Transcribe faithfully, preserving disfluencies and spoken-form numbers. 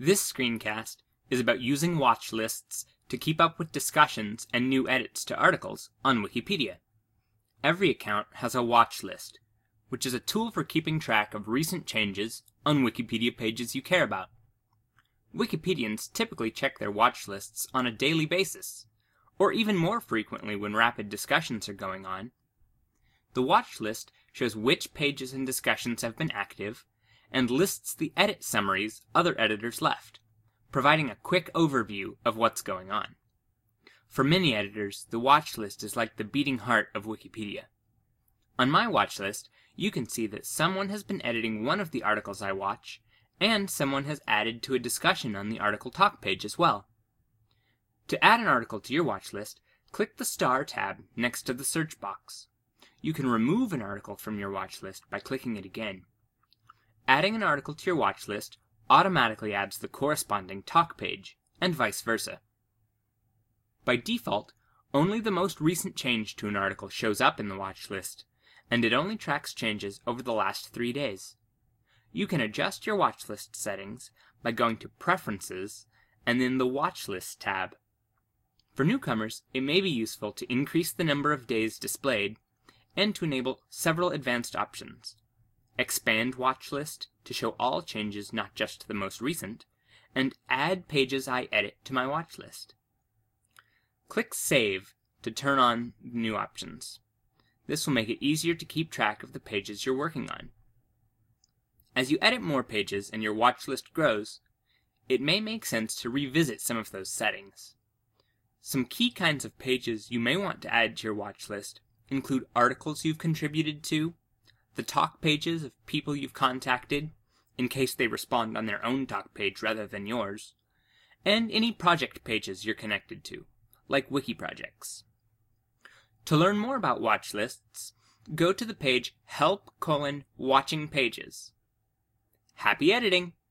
This screencast is about using watch lists to keep up with discussions and new edits to articles on Wikipedia. Every account has a watch list, which is a tool for keeping track of recent changes on Wikipedia pages you care about. Wikipedians typically check their watch lists on a daily basis, or even more frequently when rapid discussions are going on. The watch list shows which pages and discussions have been active, and lists the edit summaries other editors left, providing a quick overview of what's going on. For many editors, the watch list is like the beating heart of Wikipedia. On my watch list, you can see that someone has been editing one of the articles I watch, and someone has added to a discussion on the article talk page as well. To add an article to your watch list, click the star tab next to the search box. You can remove an article from your watch list by clicking it again. Adding an article to your watch list automatically adds the corresponding talk page, and vice versa. By default, only the most recent change to an article shows up in the watch list, and it only tracks changes over the last three days. You can adjust your watch list settings by going to Preferences and then the Watch List tab. For newcomers, it may be useful to increase the number of days displayed and to enable several advanced options. Expand watch list to show all changes, not just the most recent, and add pages I edit to my watch list. Click Save to turn on new options. This will make it easier to keep track of the pages you're working on. As you edit more pages and your watch list grows, it may make sense to revisit some of those settings. Some key kinds of pages you may want to add to your watch list include articles you've contributed to, the talk pages of people you've contacted, in case they respond on their own talk page rather than yours, and any project pages you're connected to, like wiki projects. To learn more about watch lists, go to the page Help colon Watching Pages. Happy editing!